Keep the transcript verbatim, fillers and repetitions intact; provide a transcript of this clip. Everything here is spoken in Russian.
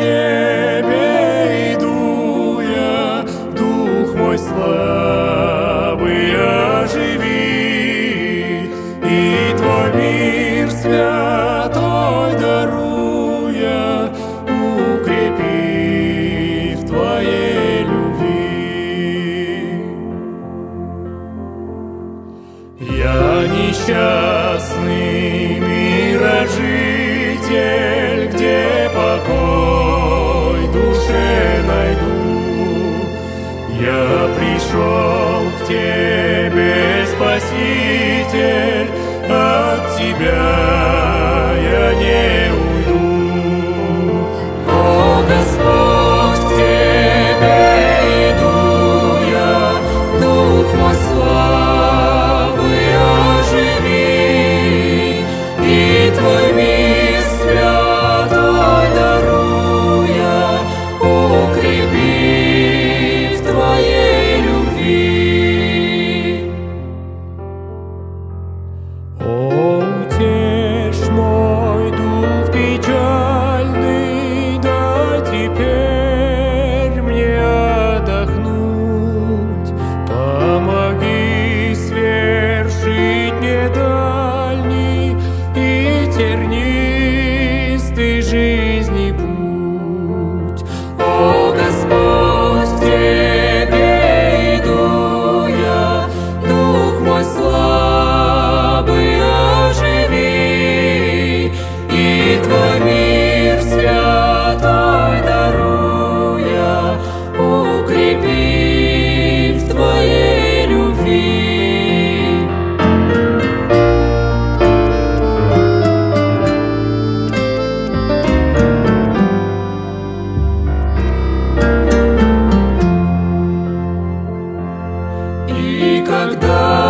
Тебе иду я, дух мой слабый, оживи, и Твой мир святой даруя, укрепи в Твоей любви. Я несчастный мирожитель, где покой душе найду. Я пришел к Тебе, Спаситель, от Тебя я не уйду. О, Господь, к Тебе иду я, дух мой слабый, оживи, и Твой мир святой даруя, укрепи в Твоей любви. О, утешь мой дух печальный, дай теперь мне отдохнуть. Помоги свершить недальний и тернистый жизни путь. О, Господь, к Тебе иду я, дух мой слабый, оживи, и Твой мир святой даруя, укрепи в Твоей любви. И когда